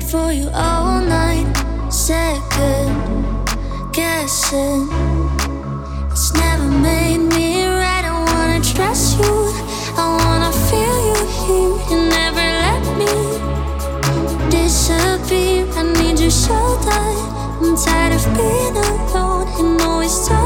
for you all night. Second guessing, it's never made me right. I wanna trust you, I wanna feel you here. You never let me disappear. I need you so tight. I'm tired of being alone. You know it's time.